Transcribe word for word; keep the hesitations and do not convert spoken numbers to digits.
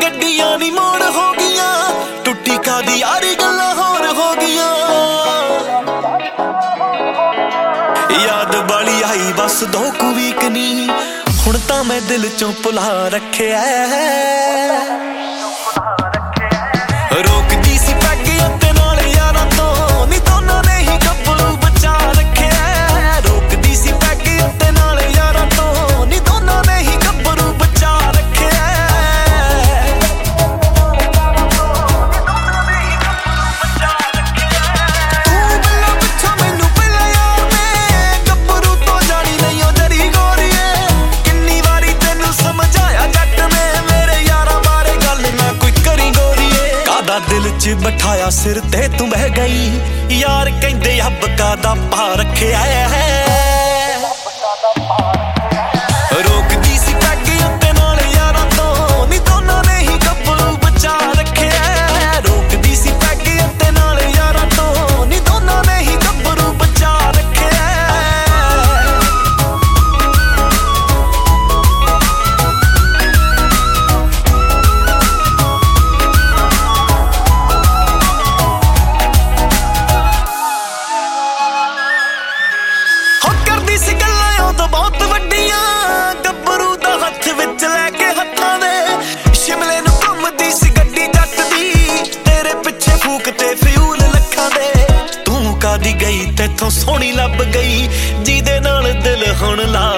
ਗੱਡੀਆਂ ਨੀ ਮੋੜ ਹੋ ਗਈਆਂ, ਟੁੱਟੀ ਕਾਦੀ ਯਾਰੀ ਗੱਲਾਂ ਹੋਰ ਹੋ ਗਈਆਂ। ਯਾਦ ਵਾਲੀ ਆਈ ਬਸ ਦੋ ਕੁ ਵੀਕ ਨੀ, ਹੁਣ ਤਾਂ ਮੈਂ ਦਿਲ ਚੋਂ ਭੁਲਾ ਰੱਖਿਆ। ਰੋਕਦੀ ਸੀ ਪੈਗ ਉੱਤੇ ਨਾਲ ਯਾਰਾਂ ਤੋਂ, ਨੀ ਦੋਨਾਂ ਨੇ ਹੀ ਗੱਭਰੂ ਬਚਾ ਰੱਖਿਆ। ਰੋਕਦੀ ਸੀ ਪੈਗ ਉੱਤੇ ਨਾਲ ਯਾਰਾਂ ਤੋਂ, ਨੀ ਦੋਨਾਂ ਨੇ ਹੀ ਗੱਭਰੂ ਬਚਾ ਰੱਖਿਆ। ਤੂੰ ਮਿਲੋ ਪਿੱਛੋਂ ਮੈਨੂੰ ਪਹਿਲਾਂ ਯਾਰ ਨੇ, ਗੱਭਰੂ ਤੋਂ ਜਾਣੀ ਨਹੀਂ ਉਹ ਜਰੀ ਗੋਰੀਏ। ਕਿੰਨੀ ਵਾਰੀ ਤੈਨੂੰ ਸਮਝਾਇਆ ਜੱਟ ਨੇ, ਮੇਰੇ ਯਾਰਾਂ ਬਾਰੇ ਗੱਲ ਨਾ ਕੋਈ ਕਰੀ ਗੋਰੀਏ। ਕਾਦਾ ਦਿਲ ਚ ਬਿਠਾਇਆ ਸਿਰ ਤੇ ਤੂੰ ਬਹਿ ਗਈ, ਯਾਰ ਕਹਿੰਦੇ ਅੱਬ ਕਾਦਾ ਪਾ ਰੱਖਿਆ। ਰੋਕਦੀ ਸੀ ਪੈਗ ਉੱਤੇ ਨਾਲ ਯਾਰਾਂ ਤੋਂ, ਨੀ ਦੋਨਾਂ ਨੇ ਹੀ ਗੱਭਰੂ ਬਚਾ ਰੱਖਿਆ। ਰੋਕਦੀ ਸੀ ਪੈਗ ਉੱਤੇ ਨਾਲ ਯਾਰਾਂ ਤੋਂ, ਨੀ ਦੋਨਾਂ ਨੇ ਹੀ ਗੱਭਰੂ ਬਚਾ ਰੱਖਿਆ। ਕਰਦੀ ਸੀ ਗੱਲਾਂ ਉਦੋਂ ਬਹੁਤ ਵੱਡੀਆਂ, ਗੱਭਰੂ ਦਾ ਹੱਥ ਵਿੱਚ ਲੈ ਕੇ ਹੱਥਾਂ ਦੇ। ਸ਼ਿਮਲੇ ਨੂੰ ਘੁੰਮਦੀ ਸੀ ਗੱਡੀ ਜੱਟ ਦੀ, ਤੇਰੇ ਪਿੱਛੇ ਫੂਕ ਤੇ ਫਿਊਲ ਲੱਖਾਂ ਦੇ। ਤੂੰ ਕਾਦੀ ਗਈ ਤੇਥੋਂ ਸੋਹਣੀ ਲੱਭ ਗਈ, ਜਿਹਦੇ ਨਾਲ ਦਿਲ ਹੁਣ ਲਾ